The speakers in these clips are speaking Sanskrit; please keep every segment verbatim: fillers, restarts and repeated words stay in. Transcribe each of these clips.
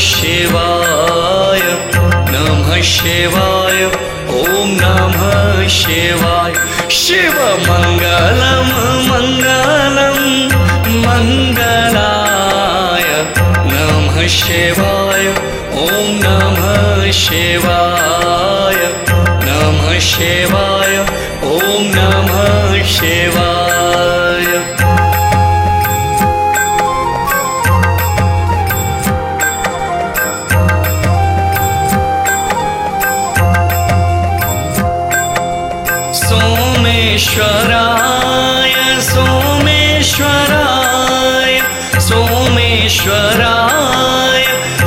शिवाय नमः शिवाय ओम नमः शिवाय। शिव मंगलम मंगलम मंगलाय नमः शिवाय ओम नमः शिवाय नमः शिवाय ओम नमः शिवाय। सोमेश्वराय सोमेश्वराय सोमेश्वराय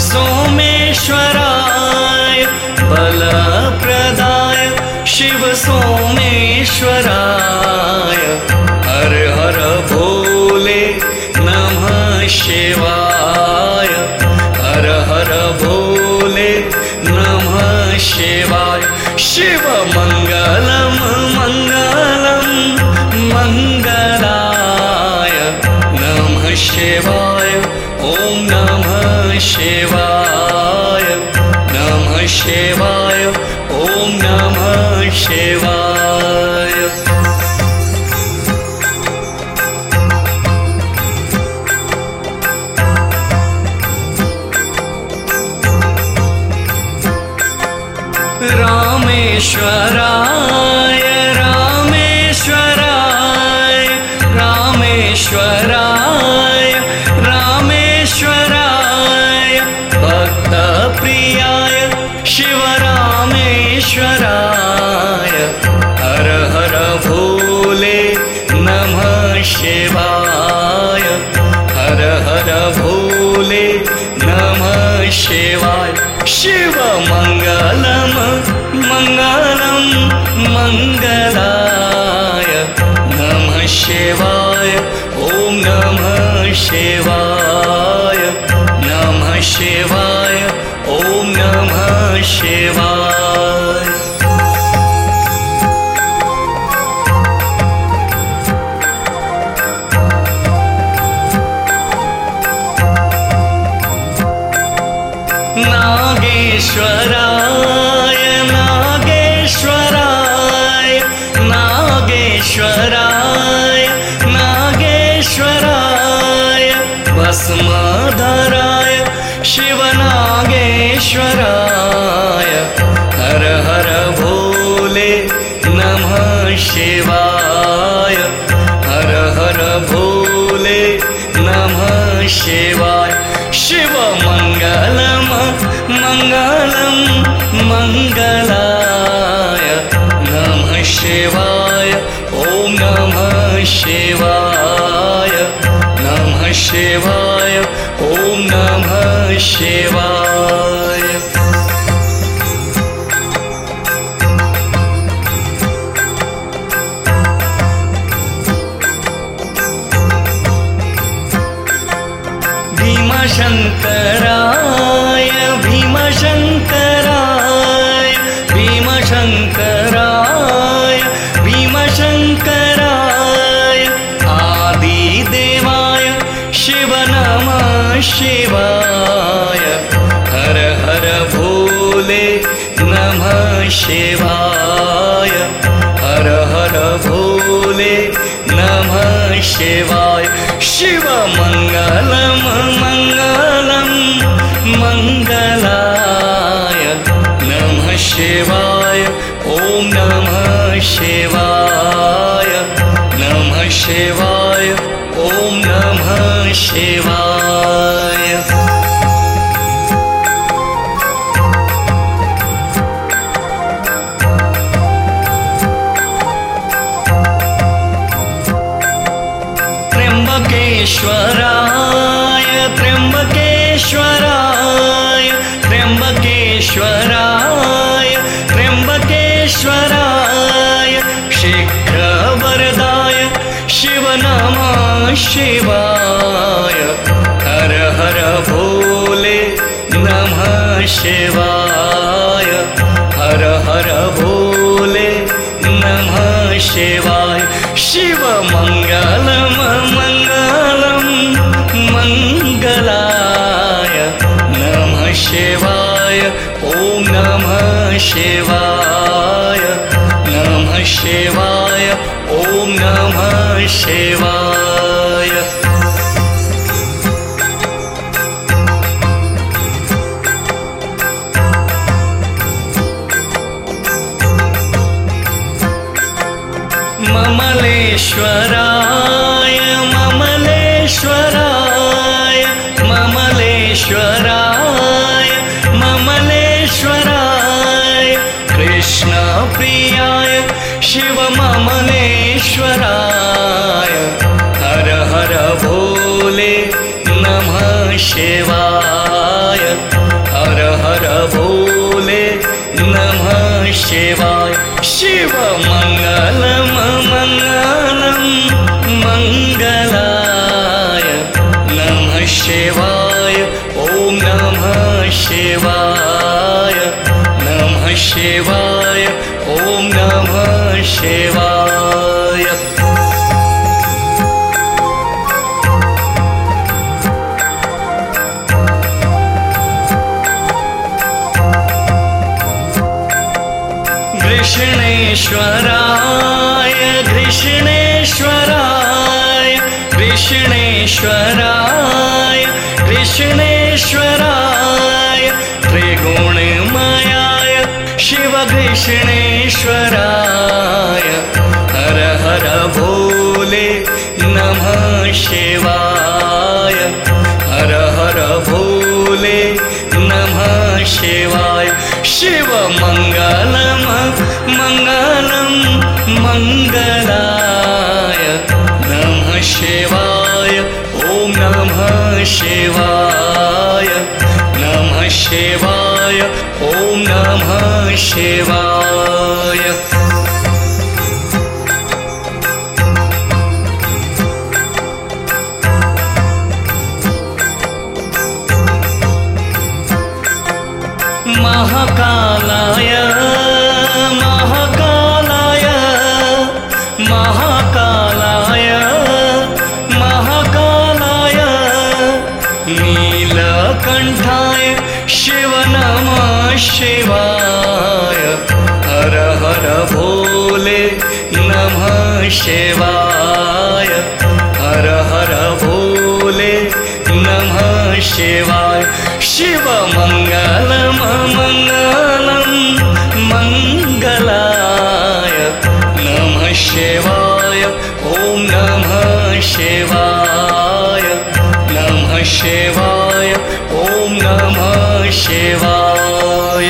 सोमेश्वराय बलप्रदाय शिव सोमेश्वराय। हर हर भोले नमः शिवाय हर हर भोले नमः शिवाय। शिव मंगलम मंगलम मंगलाय नमः शिवाय ओम नमः शिवाय नमः शिवाय ओम नमः शिवाय। रामेश्वराय रामेश्वराय रामेश्वराय रामेश्वराय भक्तप्रियाय शिव रामेश्वराय। हर हर भोले नमः शिवाय हर हर भोले नमः शिवाय। शिव मंगलम मंगलम मंगलाय नमः शिवाय ओम नमः शिवाय नमः शिवाय ओम नमः शिवाय। नागेश्वराय नागेश्वराय नागेश्वराय नागेश्वराय भस्मधराय शिव नागेश्वराय। हर हर भोले नमः शिवाय हर हर भोले नमः शिवाय। शिव मंगलम मंगलम मंगलाय नमः शिवाय ओम नमः शिवाय नमः शिवाय ओम नमः शिवाय। भीमशंकराय भीमशंकराय भीमशंकराय भीमशंकराय आदिदेवाय शिव नमः शिवाय। हर हर भोले नमः शिवाय हर हर भोले नमः शिवाय। शिव मंगलम मंगलम मंगलाय नमः शिवाय ओम नमः शिवाय नमः शिवाय ओम नमः शिवाय। त्र्यंबकेश्वराय त्र्यंबकेश्वराय त्र्यंबकेश्वराय त्र्यंबकेश्वराय शीघ्रवरदाय शिव नमः शिवाय। हर हर भोले नमः शिवाय हर हर भोले नमः शिवाय। शिव मंगलम मंगलम मंगलाय नमः शिवाय ॐ नमः शिवाय नमः शिवाय ॐ नमः शिवाय। ममलेश्वराय ममलेश्वराय ममलेश्वराय ममलेश्वराय कृष्णप्रियाय शिव ममलेश्वराय हर हर भोले नमः शिवाय हर हर भोले नमः शिवाय। शिव मंगलम मंगलम मंगलाय नमः शिवाय ॐ नमः शिवाय नमः शिवाय ॐ नमः शिवाय। कृष्णेश्वराय कृष्णेश्वराय कृष्णेश्वराय कृष्णेश्वराय त्रिगुणमयाय शिव कृष्णेश्वराय हर हर भोले नमः शिवाय हर हर भोले नमः शिवाय। शिव मंगलम मंगलम मंगलाय नमः शिवाय ॐ नमः शिवाय नमः शिवाय ॐ नमः शिवाय। महाकालाय महाकालाय महाकालाय महाकालाय नीलकंठाय शिव नमः शिवाय हर हर भोले नमः शिवाय हर हर भोले नमः शिवाय। शिव मंगलम मंगलम मंगलाय नमः शिवाय ॐ नमः शिवाय नमः शिवाय ॐ नमः शिवाय।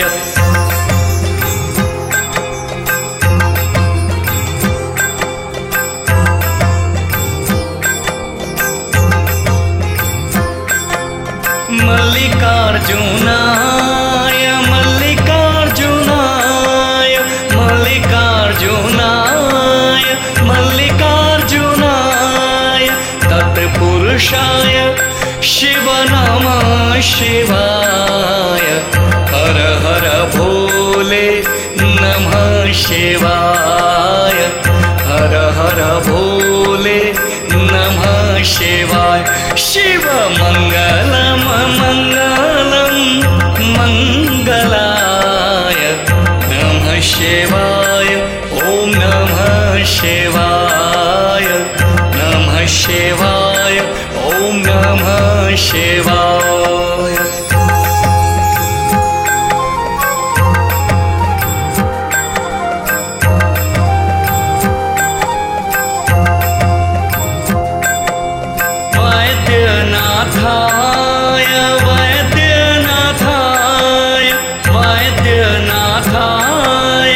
मल्लिकार्जुनाय मल्लिकार्जुनाय मल्लिकार्जुनाय मल्लिकार्जुनाय तत्पुरुषाय शिव नमः शिवाय हर हर भोले नमः शिवाय हर हर भोले नमः शिवाय। शिव मंगलम मंगलम मंगलाय नमः शिवाय ॐ नमः शिवाय नमः शिवाय ॐ नमः शिवाय। वैद्यनाथाय वैद्यनाथाय वैद्यनाथाय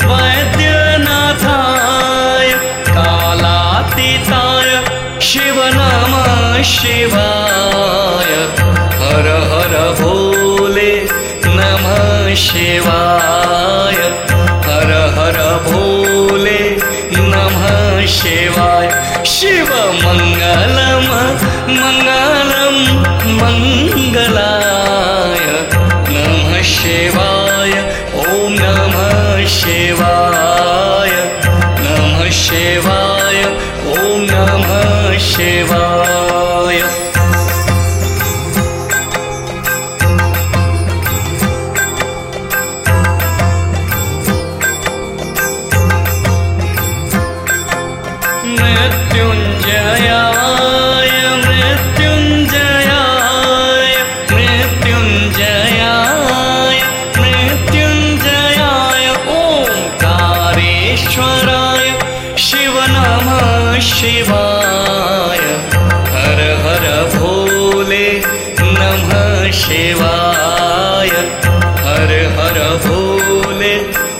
वैद्यनाथाय कालातीताय शिव नमः शिवाय हर हर भोले नमः शिवाय हर हर भोले नमः शिवाय। शिव मंगलम मंगलम मंगलाय नमः शिवाय ॐ नमः शिवाय नमः शिवाय ॐ नमः शिवाय।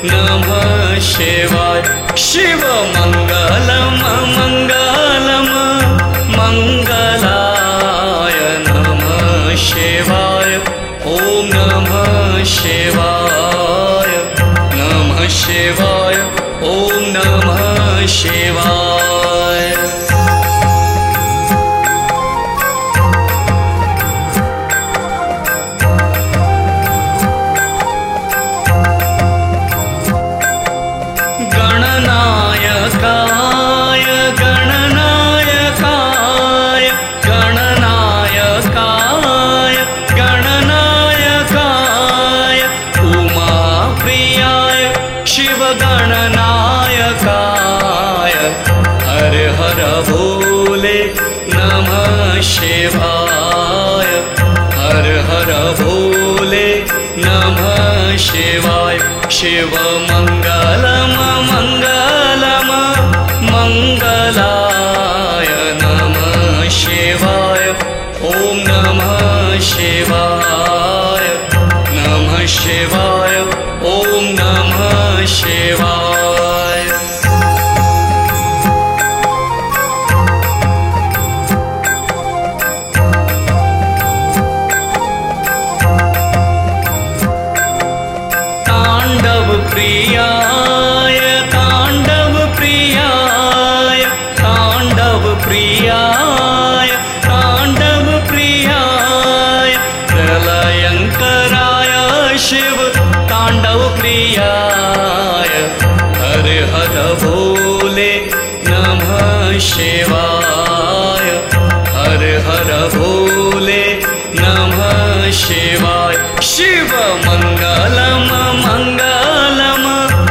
नमः शिवाय। शिव मंगलम मंगलम मंगलाय नमः शिवाय। ओम नमः शिवाय नमः शिवाय। ओम नमः शिवाय। गणनायकाय गणनायकाय गणनायकाय गणनायकाय उमाप्रियाय शिव गणनायकाय हर हर भोले नमः शिवाय। हर हर भोले नमः शिवाय। शिव मंगलम मंगलम मंगलाय नमः शिवाय। ओम नमः शिवाय नमः शिवाय। ओम नमः शिवाय। तांडव प्रियाय तांडव प्रियाय तांडव प्रियाय तांडव प्रियाय प्रलयंकराय शिव तांडव प्रियाय। हर हर भोले नमः शिवाय। हर हर भोले नमः शिवाय। शिव मंगलम मंगलम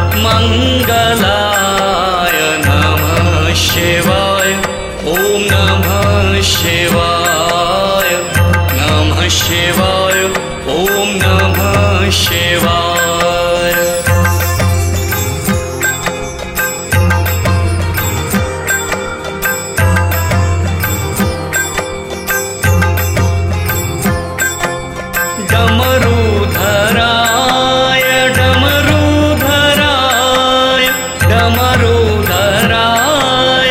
मंगलाय नमः शिवाय। ओम नमः शिवाय नमः शिवाय। ओम नमः शिवाय। डमरूधराय डमरूधराय डमरूधराय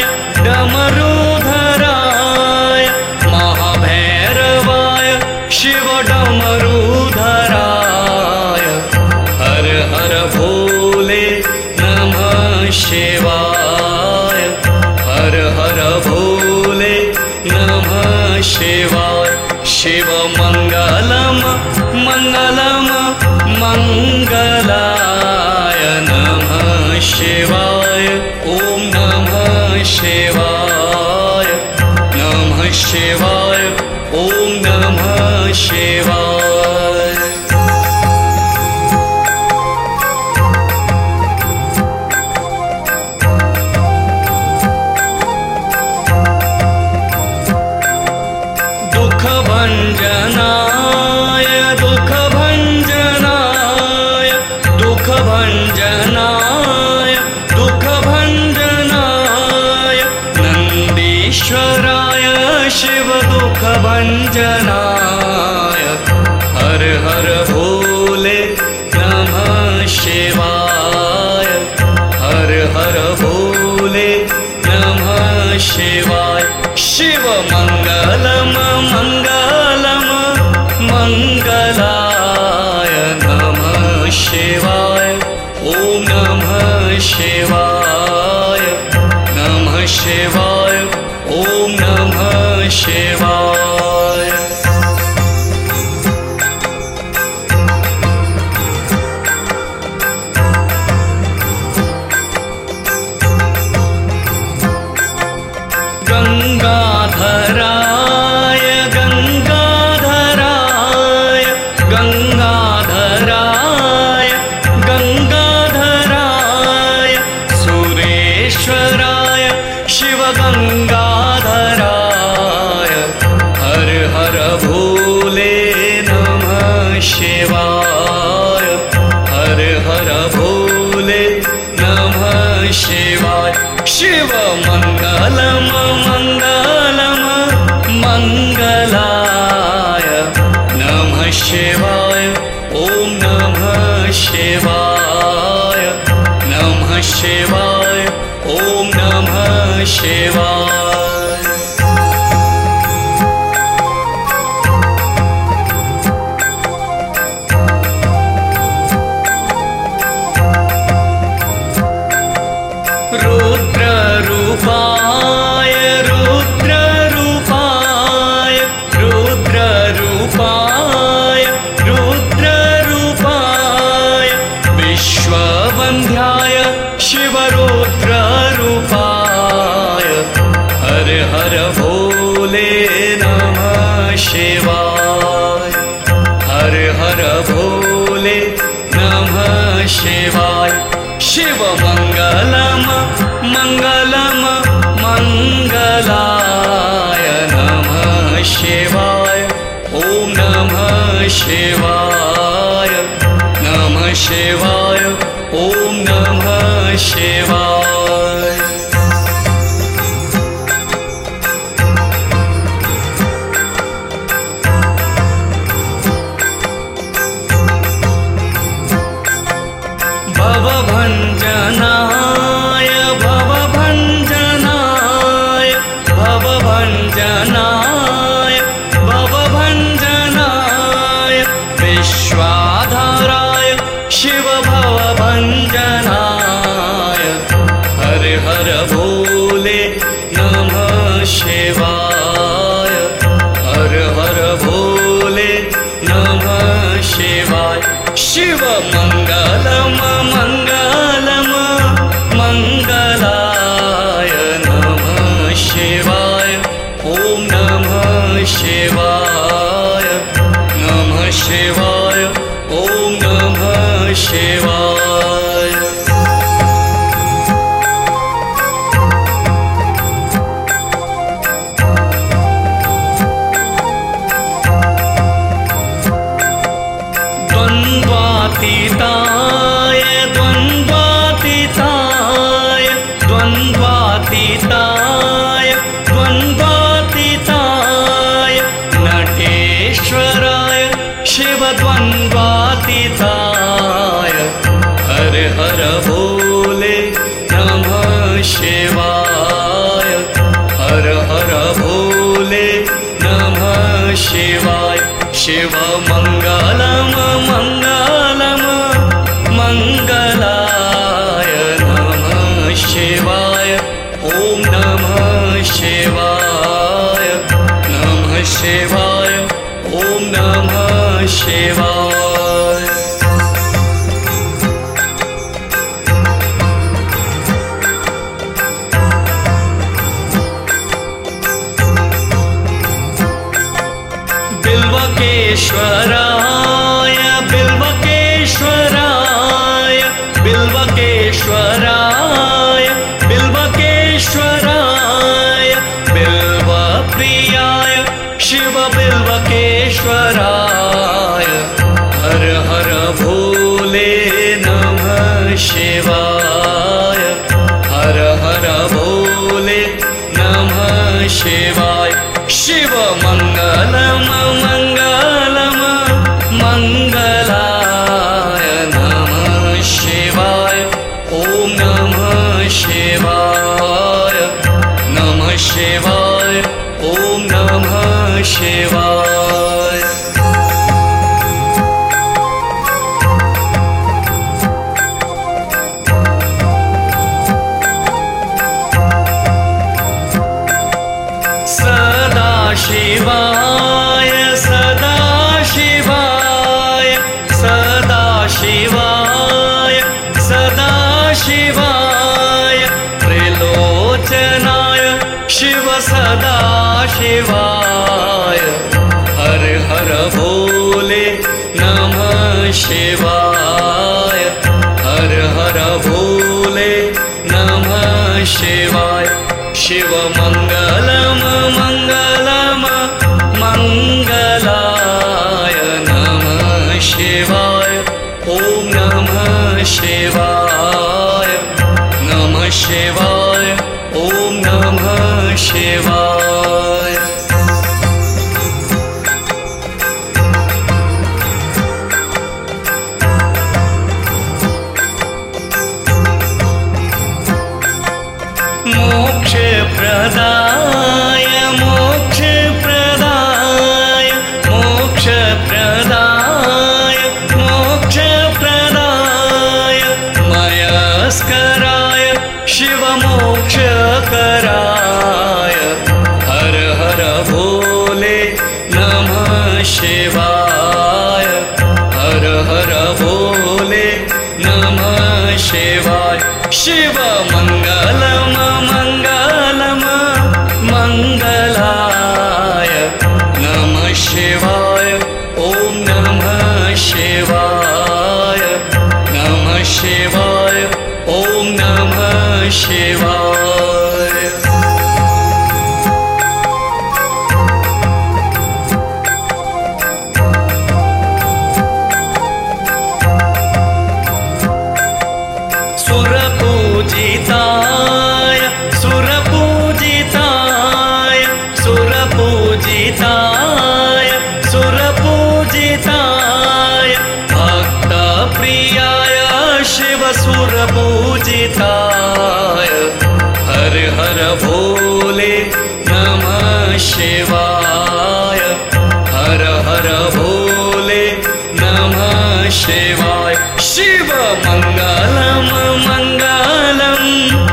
डमरूधराय महाभैरवाय शिव डमरूधराय। हर हर भोले नमः शिवाय। हर हर भोले नमः शिवाय। शिव मंगलम मंगलम मंगलाय नमः शिवाय। ओम नमः शिवाय नमः शिवाय। ओम नमः शिवाय। दुख भंजनाय दुख भंजनाय दुख भंजनाय दुख भंजनाय नंदीश्वराय शिव दुख भंजनाय। हर हर भोले नमः शिवाय। हर हर भोले नमः शिवाय। शिव मंगलम मंगलम मंगलाय नमः शिवाय। ओम नमः शिवाय नमः शिवाय। ओम नमः शिवाय। गंगाधराय गंगाधराय गंगाधराय गंगाधराय सुरेश्वराय शिव गंगाधराय। हर हर भोले नमः शिवाय। हर हर भोले नमः शिवाय। शिव मंगलम मंगलम मंगलाय नमः शिवाय। ओम नमः शिवाय। शिवाय ॐ नमः शिवाय। रुद्ररूपाय रुद्ररूपाय रुद्ररूपाय रुद्ररूपाय विश्ववन्द्याय शिवरुद्ररूपाय हर हर भोले नमः शिवाय हर हर भोले नमः शिवाय। शिवमङ्गलम मङ्गलम मङ्गलाय नमः शिवाय ॐ नमः शिवाय नमः शिवाय ॐ नमः शिवाय। भवभञ्जनाय भवभञ्जनाय भवभञ्जनाय भवभञ्जनाय विश्वाधाराय शिव भवभञ्जनाय हर हर भोले नमः शिवाय हर हर भोले नमः शिवाय। शिवमङ्गलम मङ्गलम मङ्गलाय नमः शिवाय ॐ नमः शिवाय नमः शिवाय ॐ नमः शिवाय। द्वन्द्वातीताय द्वन्द्वातीताय द्वन्द्वातीताय द्वन्द्वातीताय नटेश्वराय शिव द्वन्द्वातीताय हर हर भोले नमः शिवाय हर हर भोले नमः शिवाय। शिवमङ्गलम मङ्गलम मङ्गलाय नमः शिवाय ॐ नमः शिवाय नमः शिवाय ॐ नमः शिवाय। बिल्वकेश्वराय बिल्वकेश्वराय बिल्वकेश्वराय बिल्वकेश्वराय बिल्वप्रियाय शिव बिल्वकेश्वराय हर हर भोले नमः शिवाय हर हर भोले नमः शिवाय। शिवमङ्गलम मङ्गलम मङ्गलाय नमः शिवाय ॐ नमः शिवाय नमः शिवाय ॐ नमः शिवाय। शिवाय सदा शिवाय सदा शिवाय सदा शिवाय त्रिलोचनाय शिव सदा शिवाय हर हर भोले नमः शिवाय हर हर भोले नमः शिवाय। शिवमङ्गलम मङ्गलम मङ्गलाय नमः शिवाय ॐ नमः शिवाय नमः शिवाय ॐ नमः शिवाय। शिव मङ्गलम मङ्गलम मङ्गलाय नमः शिवाय ॐ नमः शिवाय नमः शिवाय ॐ नमः शिवाय सुरपूजिताय सुरपूजिताय सुरपूजिताय सुरपूजिताय भक्तप्रियाय शिव सुरपूजिताय हर हर भोले नमः शिवाय हर हर भोले नमः शिवाय शिव मङ्गलम मङ्गलम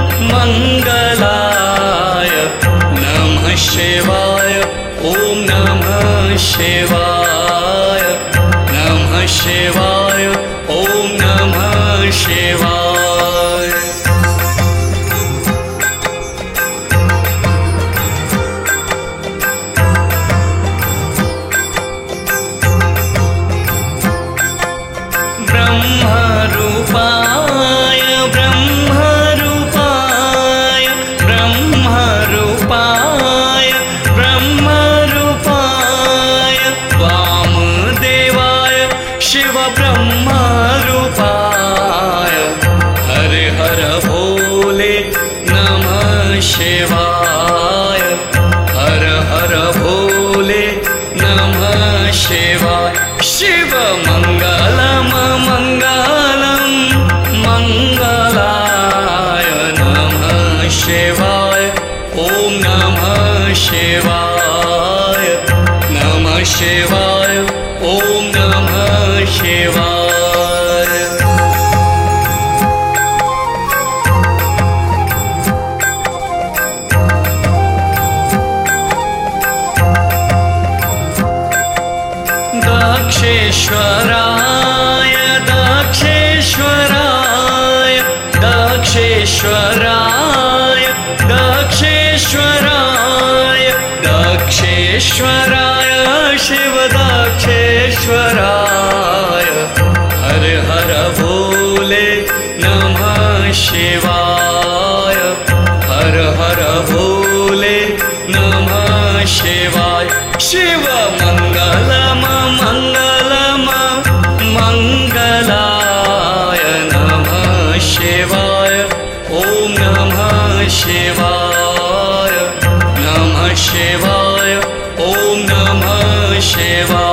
मङ्गलाय नमः शिवाय ॐ नमः शिवाय नमः शिवाय ॐ नमः शिवाय ब्रह्मरूपाय ब्रह्मरूपाय ब्रह्मरूपाय ब्रह्मरूपाय वामदेवाय शिव ब्रह्मरूपाय हर हर भोले नमः शिवाय हर हर भोले नमः शिवाय शिव मङ्गलम मङ्गलम मङ्गलाय नमः शिवाय ॐ नमः शिवाय नमः शिवाय ॐ नमः शिवाय दक्षेश्वराय दक्षेश्वराय दक्षेश्वराय दक्षेश्वराय दक्षेश्वराय शिव दक्षेश्वराय हर हर भोले नमः शिवाय हर हर भोले नमः शिवाय शिव मङ्गलम मङ्गलम मङ्गलाय नमः शिवाय ॐ नमः शिवाय नमः शिवाय ॐ नमः शिवाय